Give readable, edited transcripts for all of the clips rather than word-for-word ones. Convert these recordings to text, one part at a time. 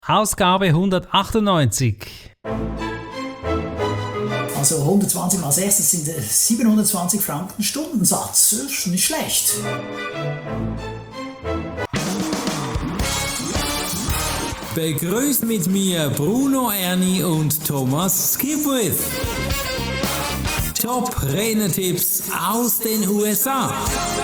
Ausgabe 198. Also 120 mal 6, das sind 720 Franken Stundensatz. Das ist nicht schlecht. Begrüßt mit mir Bruno Erni und Thomas Skipwith. Top-Renner-Tipps aus den USA.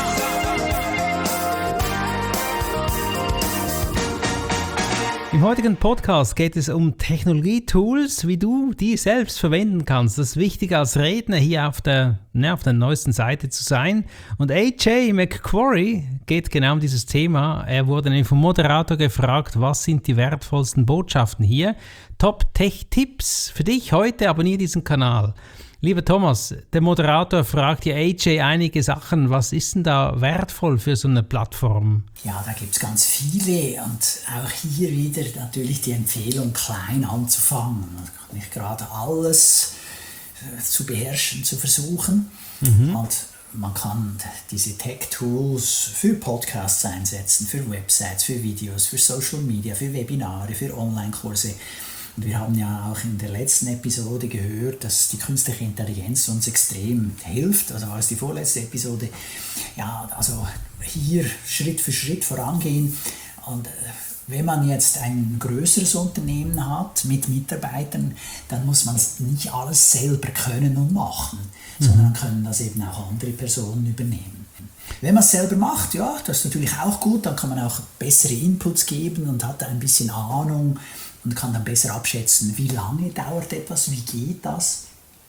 Im heutigen Podcast geht es um Technologietools, wie du die selbst verwenden kannst. Das ist wichtig als Redner hier auf der neuesten Seite zu sein. Und AJ McQuarrie geht genau um dieses Thema. Er wurde nämlich vom Moderator gefragt, was sind die wertvollsten Botschaften hier? Top-Tech-Tipps für dich heute, abonniere diesen Kanal. Lieber Thomas, der Moderator fragt ja AJ einige Sachen. Was ist denn da wertvoll für so eine Plattform? Ja, da gibt es ganz viele und auch hier wieder natürlich die Empfehlung, klein anzufangen. Nicht gerade alles zu beherrschen, zu versuchen. Und man kann diese Tech-Tools für Podcasts einsetzen, für Websites, für Videos, für Social Media, für Webinare, für Online-Kurse. Und wir haben ja auch in der letzten Episode gehört, dass die künstliche Intelligenz uns extrem hilft. Also war es die vorletzte Episode. Ja, also hier Schritt für Schritt vorangehen. Und wenn man jetzt ein größeres Unternehmen hat mit Mitarbeitern, dann muss man nicht alles selber können und machen, sondern können das eben auch andere Personen übernehmen. Wenn man es selber macht, ja, das ist natürlich auch gut, dann kann man auch bessere Inputs geben und hat ein bisschen Ahnung und kann dann besser abschätzen, wie lange dauert etwas, wie geht das.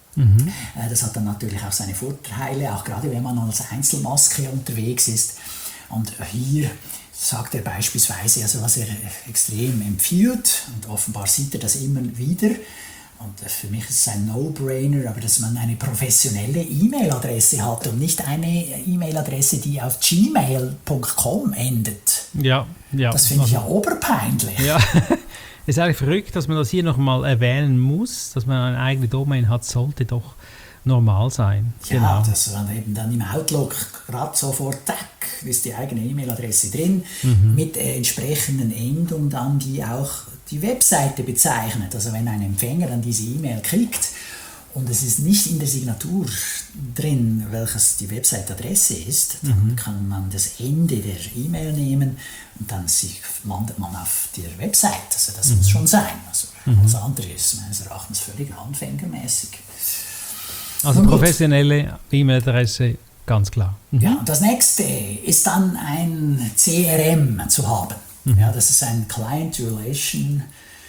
Das hat dann natürlich auch seine Vorteile, auch gerade wenn man als Einzelmaske unterwegs ist. Und hier sagt er beispielsweise, also was er extrem empfiehlt, und offenbar sieht er das immer wieder, und für mich ist es ein No-Brainer, aber dass man eine professionelle E-Mail-Adresse hat und nicht eine E-Mail-Adresse, die auf gmail.com endet. Ja. Das finde ich ja oberpeinlich. Ja. Es ist eigentlich verrückt, dass man das hier nochmal erwähnen muss, dass man eine eigene Domain hat, sollte doch normal sein. Ja, genau. Das war eben dann im Outlook gerade sofort, ist die eigene E-Mail-Adresse drin, mit entsprechenden Endung dann, die auch die Webseite bezeichnet. Also wenn ein Empfänger dann diese E-Mail kriegt und es ist nicht in der Signatur drin, welches die Website-Adresse ist, dann kann man das Ende der E-Mail nehmen und dann landet man auf der Website. Also das muss schon sein. Also alles andere ist meines Erachtens völlig anfängermäßig. Also professionelle E-Mail-Adresse, ganz klar. Ja, und das nächste ist dann ein CRM zu haben. Ja, das ist ein Client Relationship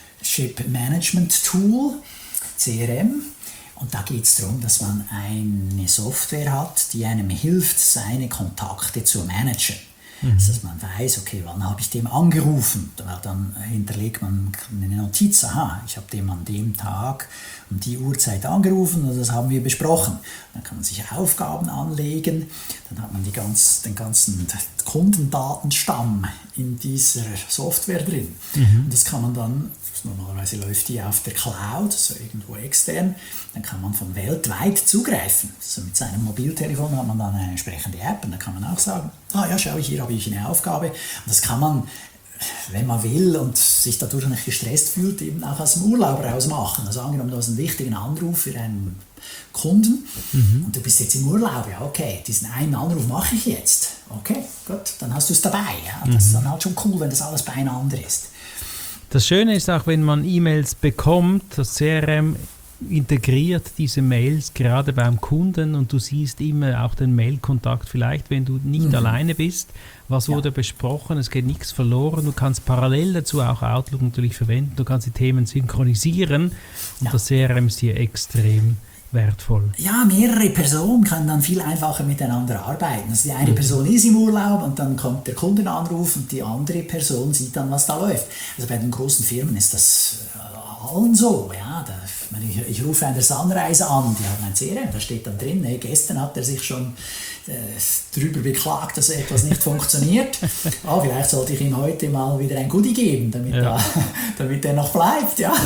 Management Tool, CRM. Und da geht es darum, dass man eine Software hat, die einem hilft, seine Kontakte zu managen. Also, dass man weiß, okay, wann habe ich dem angerufen? Dann hinterlegt man eine Notiz, aha, ich habe dem an dem Tag um die Uhrzeit angerufen und das haben wir besprochen. Dann kann man sich Aufgaben anlegen, dann hat man den ganzen Kundendatenstamm in dieser Software drin. Und das kann man dann, normalerweise läuft die auf der Cloud, also irgendwo extern, dann kann man von weltweit zugreifen. Also mit seinem Mobiltelefon hat man dann eine entsprechende App und dann kann man auch sagen, schau ich, hier habe ich eine Aufgabe. Und das kann man, wenn man will und sich dadurch nicht gestresst fühlt, eben auch aus dem Urlaub raus machen. Also angenommen, du hast einen wichtigen Anruf für einen Kunden und du bist jetzt im Urlaub, ja okay, diesen einen Anruf mache ich jetzt. Okay, gut, dann hast du es dabei. Ja? Das ist dann halt schon cool, wenn das alles beieinander ist. Das Schöne ist auch, wenn man E-Mails bekommt, das CRM integriert diese Mails gerade beim Kunden und du siehst immer auch den Mailkontakt, vielleicht wenn du nicht alleine bist, was wurde besprochen, es geht nichts verloren, du kannst parallel dazu auch Outlook natürlich verwenden, du kannst die Themen synchronisieren und das CRM ist hier extrem wertvoll. Ja, mehrere Personen können dann viel einfacher miteinander arbeiten. Also die eine Person ist im Urlaub und dann kommt der Kundenanruf und die andere Person sieht dann, was da läuft. Also bei den großen Firmen ist das allen so. Ja, ich rufe an der Sunrise an, die haben ein CRM, da steht dann drin, gestern hat er sich schon darüber beklagt, dass etwas nicht funktioniert. Vielleicht sollte ich ihm heute mal wieder ein Goodie geben, damit er noch bleibt. Ja.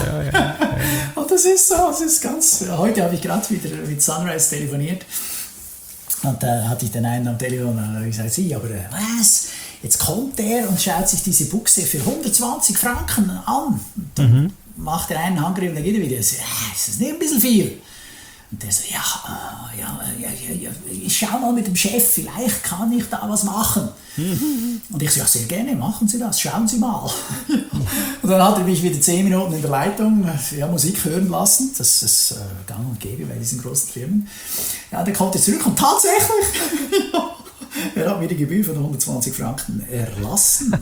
Und das ist so, heute habe ich gerade wieder mit Sunrise telefoniert und da hatte ich den einen am Telefon und habe gesagt, aber was? Jetzt kommt er und schaut sich diese Buchse für 120 Franken an. Und dann macht er einen Handgriff und dann geht er wieder. Ist das nicht ein bisschen viel? Und der so, ich schau mal mit dem Chef, vielleicht kann ich da was machen. Und ich so, ja, sehr gerne, machen Sie das, schauen Sie mal. Und dann hat er mich wieder 10 Minuten in der Leitung Musik hören lassen. Das ist gang und gäbe bei diesen großen Firmen. Ja, dann kommt er zurück und tatsächlich, er hat mir die Gebühr von 120 Franken erlassen.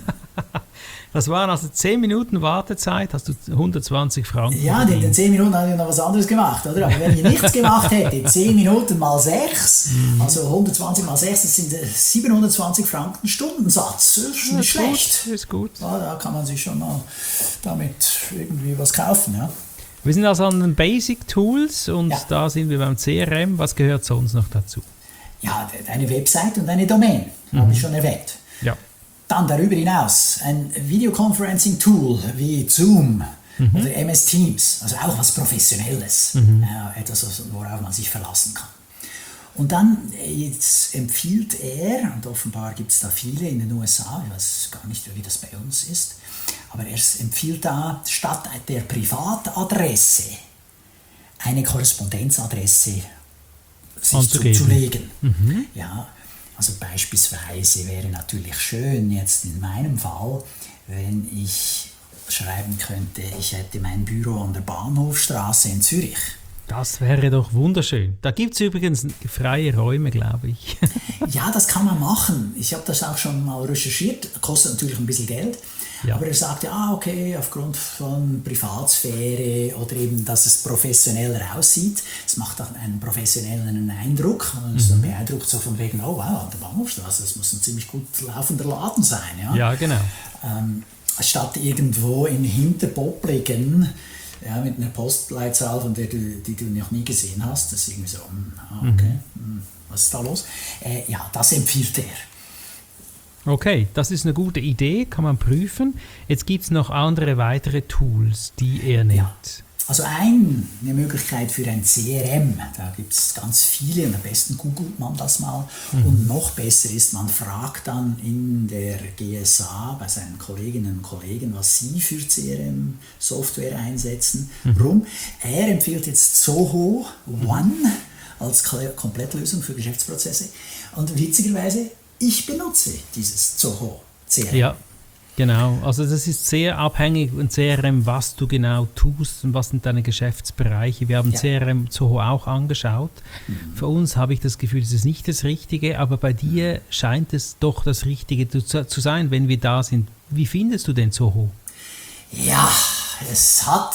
Das waren also 10 Minuten Wartezeit, hast du 120 Franken. Ja, in den 10 Minuten habe ich noch was anderes gemacht, oder? Aber wenn ich nichts gemacht hätte, 10 Minuten mal 6, also 120 mal 6, das sind 720 Franken Stundensatz. Das ist nicht schlecht. Gut, ist gut. Ja, da kann man sich schon mal damit irgendwie was kaufen, ja. Wir sind also an den Basic Tools und da sind wir beim CRM. Was gehört sonst noch dazu? Ja, eine Website und eine Domain, habe ich schon erwähnt. Ja. Dann darüber hinaus ein Videoconferencing-Tool wie Zoom oder MS Teams, also auch was Professionelles, etwas, worauf man sich verlassen kann. Und dann jetzt empfiehlt er, und offenbar gibt es da viele in den USA, ich weiß gar nicht, wie das bei uns ist, aber er empfiehlt da statt der Privatadresse eine Korrespondenzadresse sich zuzulegen. Ja, also beispielsweise wäre natürlich schön jetzt in meinem Fall, wenn ich schreiben könnte, ich hätte mein Büro an der Bahnhofstraße in Zürich. Das wäre doch wunderschön. Da gibt es übrigens freie Räume, glaube ich. Ja, das kann man machen. Ich habe das auch schon mal recherchiert. Kostet natürlich ein bisschen Geld. Ja. Aber er sagte, okay, aufgrund von Privatsphäre oder eben, dass es professioneller aussieht, es macht auch einen professionellen Eindruck. Man ist dann beeindruckt so von wegen, oh wow, an der Bahnhofstraße, das muss ein ziemlich gut laufender Laden sein. Ja, ja, genau. Statt irgendwo in Hinterpoppligen, mit einer Postleitzahl, von der die du noch nie gesehen hast, das ist irgendwie so, okay, was ist da los? Das empfiehlt er. Okay, das ist eine gute Idee, kann man prüfen. Jetzt gibt es noch weitere Tools, die er nennt. Ja. Also eine Möglichkeit für ein CRM, da gibt es ganz viele und am besten googelt man das mal. Und noch besser ist, man fragt dann in der GSA bei seinen Kolleginnen und Kollegen, was sie für CRM-Software einsetzen. Warum? Er empfiehlt jetzt Zoho One als Komplettlösung für Geschäftsprozesse. Und witzigerweise, ich benutze dieses Zoho CRM. Ja, genau. Also das ist sehr abhängig von CRM, was du genau tust und was sind deine Geschäftsbereiche. Wir haben CRM Zoho auch angeschaut. Für uns habe ich das Gefühl, es ist nicht das Richtige, aber bei dir scheint es doch das Richtige zu sein, wenn wir da sind. Wie findest du denn Zoho? Ja, es hat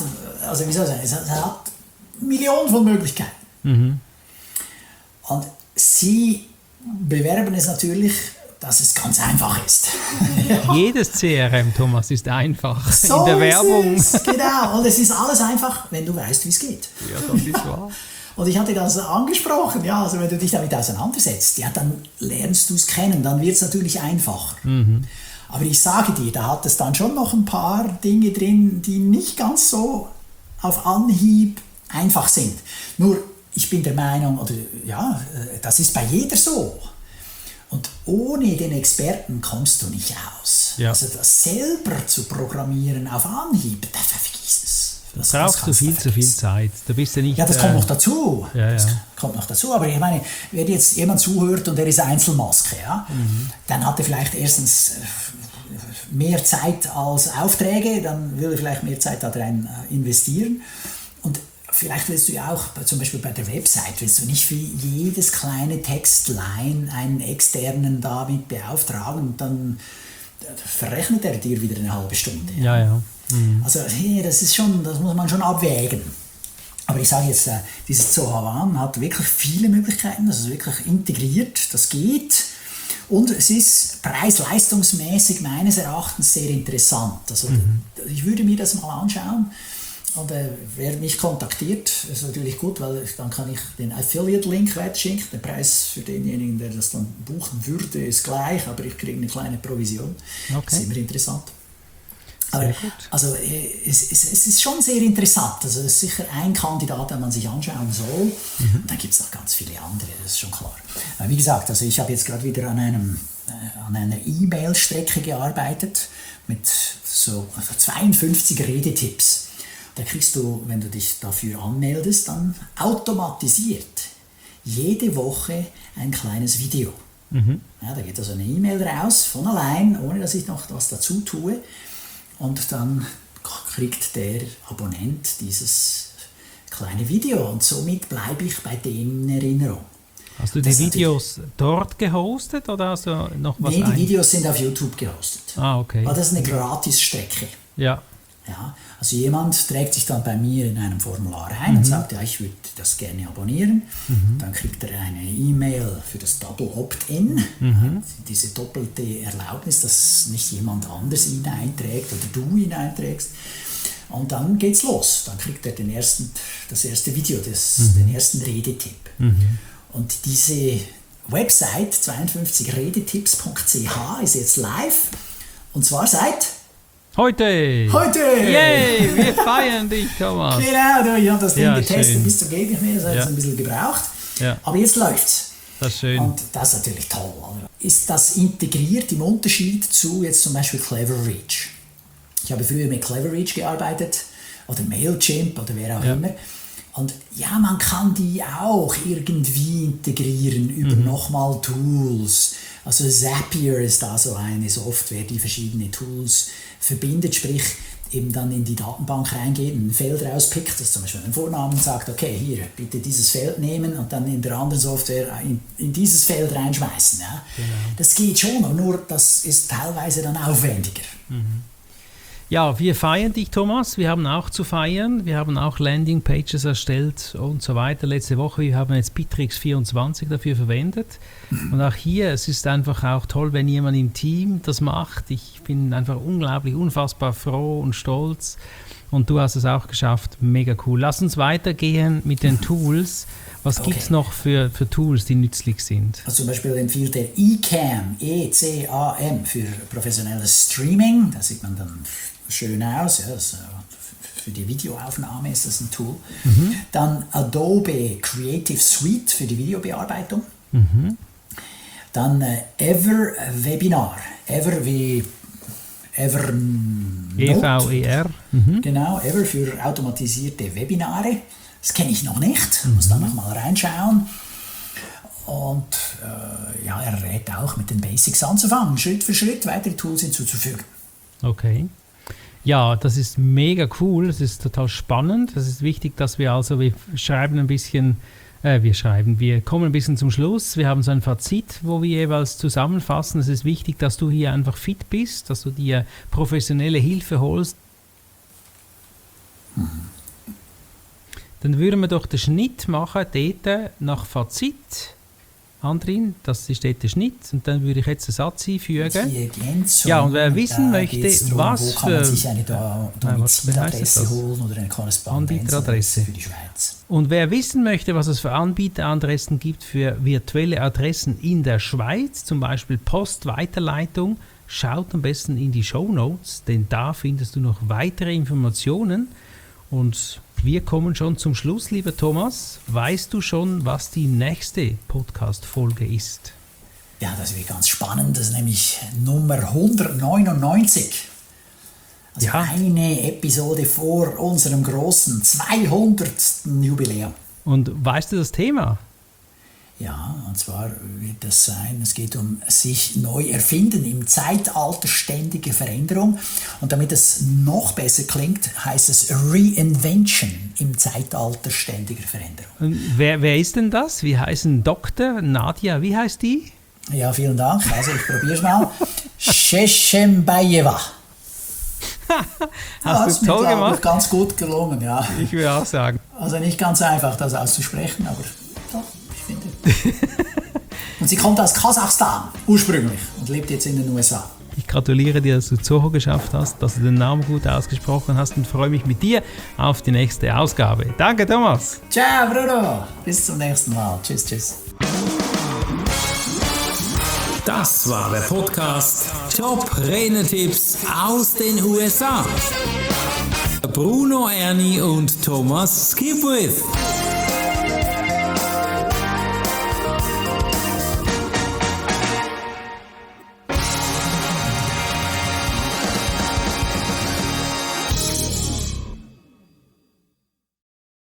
Millionen von Möglichkeiten. Und sie bewerben es natürlich, dass es ganz einfach ist. Jedes CRM, Thomas, ist einfach so in der Werbung. Genau, und es ist alles einfach, wenn du weißt, wie es geht. Ja, das ist wahr. Und ich hatte das angesprochen, also wenn du dich damit auseinandersetzt, dann lernst du es kennen, dann wird es natürlich einfacher. Aber ich sage dir, da hat es dann schon noch ein paar Dinge drin, die nicht ganz so auf Anhieb einfach sind. Nur, ich bin der Meinung, das ist bei jeder so. Und ohne den Experten kommst du nicht aus. Ja. Also das selber zu programmieren auf Anhieb, vergiss es. Das brauchst du viel zu viel Zeit. Da bist du nicht, das kommt noch dazu. Das kommt noch dazu. Aber ich meine, wenn jetzt jemand zuhört und er ist Einzelmaske, dann hat er vielleicht erstens mehr Zeit als Aufträge, dann will er vielleicht mehr Zeit da rein investieren. Und vielleicht willst du ja auch, zum Beispiel bei der Website, willst du nicht für jedes kleine Textline einen Externen damit beauftragen und dann verrechnet er dir wieder eine halbe Stunde. Ja. Also das muss man schon abwägen. Aber ich sage jetzt, dieses Zoho One hat wirklich viele Möglichkeiten, das ist wirklich integriert, das geht. Und es ist preis-leistungsmäßig meines Erachtens sehr interessant. Also ich würde mir das mal anschauen. Und wer mich kontaktiert, ist natürlich gut, weil dann kann ich den Affiliate-Link weiterschicken. Der Preis für denjenigen, der das dann buchen würde, ist gleich, aber ich kriege eine kleine Provision. Okay. Das ist immer interessant. Aber, also es ist schon sehr interessant. Also es ist sicher ein Kandidat, den man sich anschauen soll. Und dann gibt es noch ganz viele andere, das ist schon klar. Wie gesagt, also ich habe jetzt gerade wieder an einem an einer E-Mail-Strecke gearbeitet mit so 52 Redetipps. Da kriegst du, wenn du dich dafür anmeldest, dann automatisiert jede Woche ein kleines Video. Ja, da geht also eine E-Mail raus, von allein, ohne dass ich noch was dazu tue. Und dann kriegt der Abonnent dieses kleine Video und somit bleibe ich bei dem in Erinnerung. Hast du die Videos dort gehostet oder hast du noch was? Nein, die Videos sind auf YouTube gehostet. Ah, okay. Aber das ist eine Gratis-Strecke. Ja. Ja, also jemand trägt sich dann bei mir in einem Formular ein und sagt, ja, ich würde das gerne abonnieren. Dann kriegt er eine E-Mail für das Double Opt-in, diese doppelte Erlaubnis, dass nicht jemand anders ihn einträgt oder du ihn einträgst. Und dann geht's los. Dann kriegt er das erste Video, den ersten Redetipp. Und diese Website 52redetipps.ch ist jetzt live. Und zwar seit Heute! Yay! Wir feiern dich, Thomas! Genau, ich habe das Ding getestet schön. bis zum geht nicht mehr, das hat jetzt ein bisschen gebraucht. Ja. Aber jetzt läuft's. Das ist schön. Und das ist natürlich toll. Oder? Ist das integriert im Unterschied zu jetzt zum Beispiel Cleverreach? Ich habe früher mit Cleverreach gearbeitet oder Mailchimp oder wer auch immer. Und ja, man kann die auch irgendwie integrieren über nochmal Tools. Also Zapier ist da so eine Software, die verschiedene Tools verbindet, sprich eben dann in die Datenbank reingeht, ein Feld rauspickt, das zum Beispiel einen Vornamen sagt, okay, hier, bitte dieses Feld nehmen und dann in der anderen Software in dieses Feld reinschmeißen. Ja? Genau. Das geht schon, nur das ist teilweise dann aufwendiger. Ja, wir feiern dich, Thomas. Wir haben auch zu feiern. Wir haben auch Landingpages erstellt und so weiter. Letzte Woche, wir haben jetzt Bittrex 24 dafür verwendet. Und auch hier, es ist einfach auch toll, wenn jemand im Team das macht. Ich bin einfach unfassbar froh und stolz. Und du hast es auch geschafft. Mega cool. Lass uns weitergehen mit den Tools. Was gibt es noch für Tools, die nützlich sind? Also zum Beispiel empfiehlt der eCam, E-C-A-M, für professionelles Streaming. Da sieht man dann schön aus. Ja, für die Videoaufnahme ist das ein Tool. Dann Adobe Creative Suite für die Videobearbeitung. Dann Ever Webinar. Ever wie Evernote. E-V-E-R. Genau, Ever für automatisierte Webinare. Das kenne ich noch nicht, muss da noch mal reinschauen. Und er rät auch mit den Basics anzufangen, Schritt für Schritt weitere Tools hinzuzufügen. Okay. Ja, das ist mega cool, das ist total spannend. Das ist wichtig, dass wir wir kommen ein bisschen zum Schluss. Wir haben so ein Fazit, wo wir jeweils zusammenfassen. Es ist wichtig, dass du hier einfach fit bist, dass du dir professionelle Hilfe holst. Dann würden wir doch den Schnitt machen, dort nach Fazit. Andrin, das ist dort der Schnitt. Und dann würde ich jetzt einen Satz einfügen. Die Ergänzung, ja, und wer wissen möchte, drum, was wo kann man sich eine Domiciladresse holen oder eine Korrespondenzadresse für die Schweiz. Und wer wissen möchte, was es für Anbieteradressen gibt für virtuelle Adressen in der Schweiz, zum Beispiel Postweiterleitung, schaut am besten in die Shownotes, denn da findest du noch weitere Informationen. Und wir kommen schon zum Schluss, lieber Thomas. Weißt du schon, was die nächste Podcast-Folge ist? Ja, das wird ganz spannend. Das ist nämlich Nummer 199. Also eine Episode vor unserem großen 200. Jubiläum. Und weißt du das Thema? Ja, und zwar wird das sein, es geht um sich neu erfinden im Zeitalter ständiger Veränderung. Und damit es noch besser klingt, heißt es Reinvention im Zeitalter ständiger Veränderung. Und wer ist denn das? Wie heißen Dr. Nadia? Wie heißt die? Ja, vielen Dank. Also ich probiere es mal. Sheshembayeva. Hast du toll gemacht? Ganz gut gelungen, ja. Ich will auch sagen. Also nicht ganz einfach, das auszusprechen, aber doch, ich finde. Und sie kommt aus Kasachstan ursprünglich und lebt jetzt in den USA. Ich gratuliere dir, dass du Zoho geschafft hast, dass du den Namen gut ausgesprochen hast und freue mich mit dir auf die nächste Ausgabe. Danke, Thomas. Ciao, Bruno. Bis zum nächsten Mal. Tschüss, tschüss. Das war der Podcast Top-Renetipps aus den USA. Bruno Erni und Thomas Skipwith.